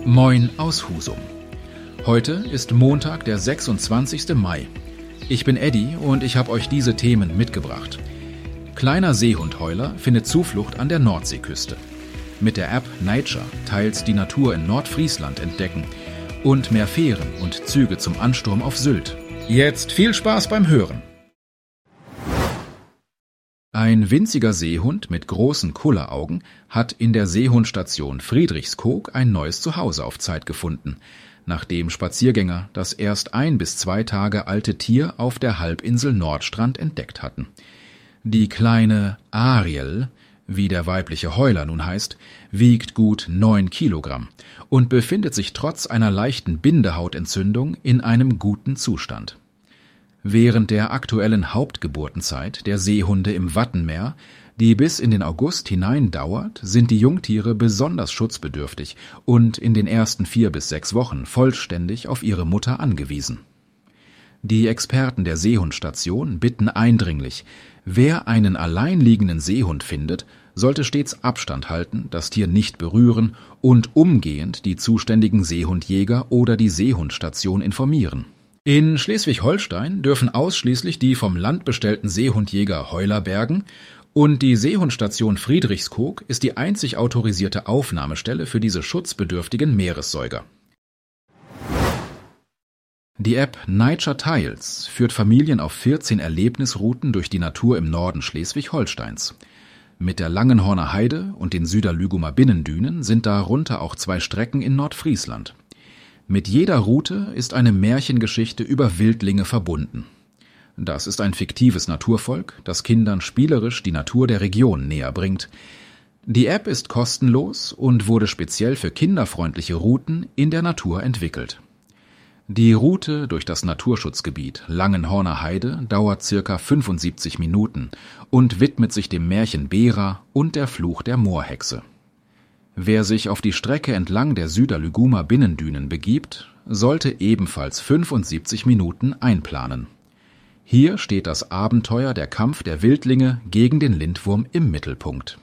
Moin aus Husum. Heute ist Montag, der 26. Mai. Ich bin Eddie und ich habe euch diese Themen mitgebracht. Kleiner Seehundheuler findet Zuflucht an der Nordseeküste. Mit der App Nature teils die Natur in Nordfriesland entdecken und mehr Fähren und Züge zum Ansturm auf Sylt. Jetzt viel Spaß beim Hören! Ein winziger Seehund mit großen Kulleraugen hat in der Seehundstation Friedrichskoog ein neues Zuhause auf Zeit gefunden, nachdem Spaziergänger das erst 1 bis 2 Tage alte Tier auf der Halbinsel Nordstrand entdeckt hatten. Die kleine Ariel, wie der weibliche Heuler nun heißt, wiegt gut 9 Kilogramm und befindet sich trotz einer leichten Bindehautentzündung in einem guten Zustand. Während der aktuellen Hauptgeburtenzeit der Seehunde im Wattenmeer, die bis in den August hinein dauert, sind die Jungtiere besonders schutzbedürftig und in den ersten 4 bis 6 Wochen vollständig auf ihre Mutter angewiesen. Die Experten der Seehundstation bitten eindringlich, wer einen alleinliegenden Seehund findet, sollte stets Abstand halten, das Tier nicht berühren und umgehend die zuständigen Seehundjäger oder die Seehundstation informieren. In Schleswig-Holstein dürfen ausschließlich die vom Land bestellten Seehundjäger Heuler bergen und die Seehundstation Friedrichskoog ist die einzig autorisierte Aufnahmestelle für diese schutzbedürftigen Meeressäuger. Die App Nature Tiles führt Familien auf 14 Erlebnisrouten durch die Natur im Norden Schleswig-Holsteins. Mit der Langenhorner Heide und den Süderlügumer Binnendünen sind darunter auch 2 Strecken in Nordfriesland. Mit jeder Route ist eine Märchengeschichte über Wildlinge verbunden. Das ist ein fiktives Naturvolk, das Kindern spielerisch die Natur der Region näher bringt. Die App ist kostenlos und wurde speziell für kinderfreundliche Routen in der Natur entwickelt. Die Route durch das Naturschutzgebiet Langenhorner Heide dauert ca. 75 Minuten und widmet sich dem Märchen Bera und der Fluch der Moorhexe. Wer sich auf die Strecke entlang der Süderlügumer Binnendünen begibt, sollte ebenfalls 75 Minuten einplanen. Hier steht das Abenteuer der Kampf der Wildlinge gegen den Lindwurm im Mittelpunkt.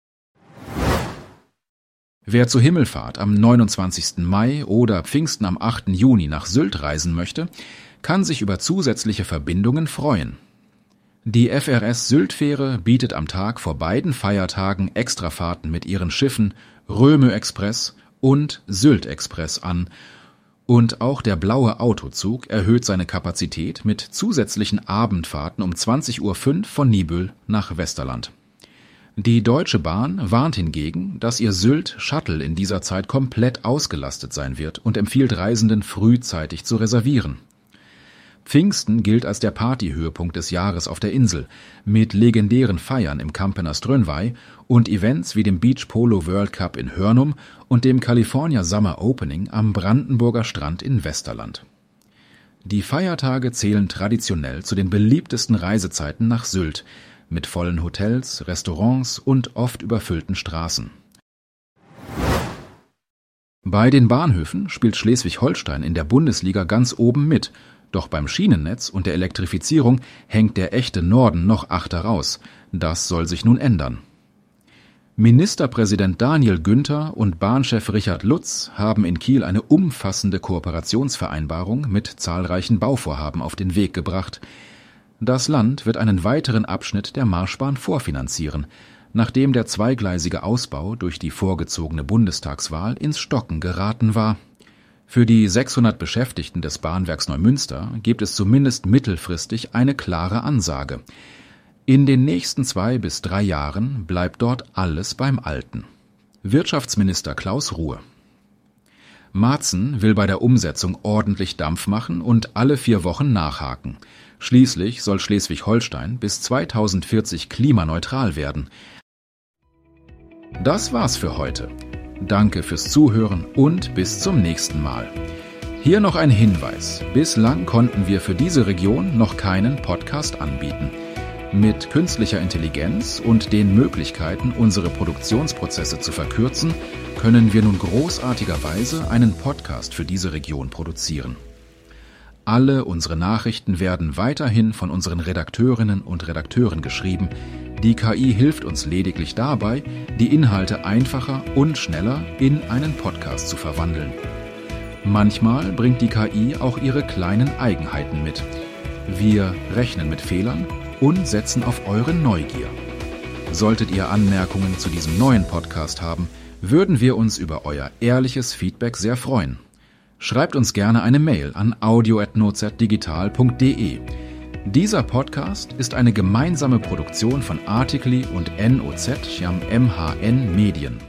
Wer zur Himmelfahrt am 29. Mai oder Pfingsten am 8. Juni nach Sylt reisen möchte, kann sich über zusätzliche Verbindungen freuen. Die FRS Sylt-Fähre bietet am Tag vor beiden Feiertagen Extrafahrten mit ihren Schiffen Röme Express und Sylt Express an und auch der blaue Autozug erhöht seine Kapazität mit zusätzlichen Abendfahrten um 20:05 Uhr von Niebüll nach Westerland. Die Deutsche Bahn warnt hingegen, dass ihr Sylt-Shuttle in dieser Zeit komplett ausgelastet sein wird und empfiehlt Reisenden frühzeitig zu reservieren. Pfingsten gilt als der Partyhöhepunkt des Jahres auf der Insel, mit legendären Feiern im Kampener Strönvej und Events wie dem Beach Polo World Cup in Hörnum und dem California Summer Opening am Brandenburger Strand in Westerland. Die Feiertage zählen traditionell zu den beliebtesten Reisezeiten nach Sylt, mit vollen Hotels, Restaurants und oft überfüllten Straßen. Bei den Bahnhöfen spielt Schleswig-Holstein in der Bundesliga ganz oben mit. Doch beim Schienennetz und der Elektrifizierung hängt der echte Norden noch achter raus. Das soll sich nun ändern. Ministerpräsident Daniel Günther und Bahnchef Richard Lutz haben in Kiel eine umfassende Kooperationsvereinbarung mit zahlreichen Bauvorhaben auf den Weg gebracht. Das Land wird einen weiteren Abschnitt der Marschbahn vorfinanzieren, nachdem der zweigleisige Ausbau durch die vorgezogene Bundestagswahl ins Stocken geraten war. Für die 600 Beschäftigten des Bahnwerks Neumünster gibt es zumindest mittelfristig eine klare Ansage. In den nächsten 2 bis 3 Jahren bleibt dort alles beim Alten. Wirtschaftsminister Klaus Ruhe. Maaßen will bei der Umsetzung ordentlich Dampf machen und alle 4 Wochen nachhaken. Schließlich soll Schleswig-Holstein bis 2040 klimaneutral werden. Das war's für heute. Danke fürs Zuhören und bis zum nächsten Mal. Hier noch ein Hinweis. Bislang konnten wir für diese Region noch keinen Podcast anbieten. Mit künstlicher Intelligenz und den Möglichkeiten, unsere Produktionsprozesse zu verkürzen, können wir nun großartigerweise einen Podcast für diese Region produzieren. Alle unsere Nachrichten werden weiterhin von unseren Redakteurinnen und Redakteuren geschrieben, Die KI hilft uns lediglich dabei, die Inhalte einfacher und schneller in einen Podcast zu verwandeln. Manchmal bringt die KI auch ihre kleinen Eigenheiten mit. Wir rechnen mit Fehlern und setzen auf eure Neugier. Solltet ihr Anmerkungen zu diesem neuen Podcast haben, würden wir uns über euer ehrliches Feedback sehr freuen. Schreibt uns gerne eine Mail an audio@nozdigital.de. Dieser Podcast ist eine gemeinsame Produktion von Artikli und NOZ MHN Medien.